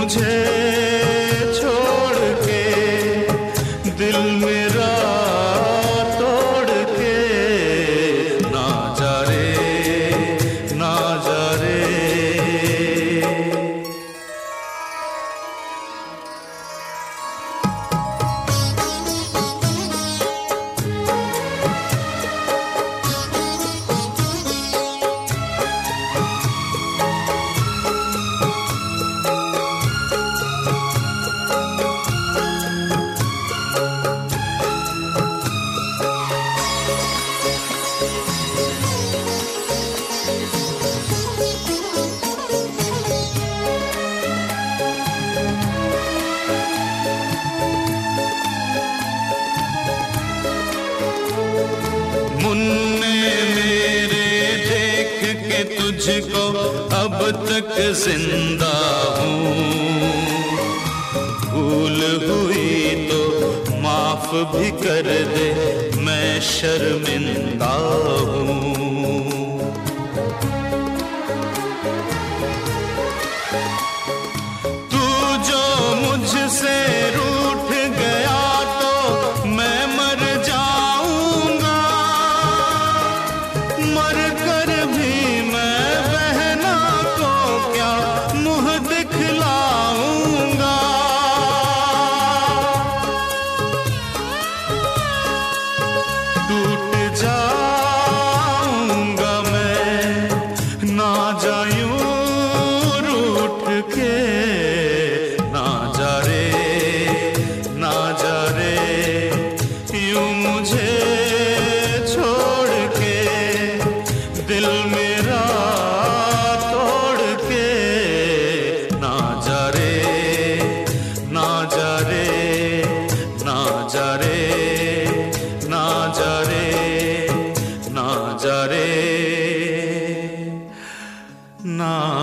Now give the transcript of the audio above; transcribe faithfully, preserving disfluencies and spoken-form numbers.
मुझे छोड़ के, दिल मेरा तोड़ के ना जा रे, ना जा रे। मुन्ने मेरे देख के तुझको अब तक जिंदा हूँ, भूल हुई तो माफ भी कर दे, मैं शर्मिंदा हूँ। तू जो मुझसे रूठ गया तो मैं मर जाऊंगा, मर कर भी मैं बहना को क्या मुंह दिखलाऊंगा। टूट जाऊंगा मैं ना जायूं रूठ के, ना जा रे, ना जा रे। यूं मुझे छोड़ के, दिल मेरा तोड़ के ना जा रे, ना जा रे, ना जा रे, ना जा रे, ना जा रे, ना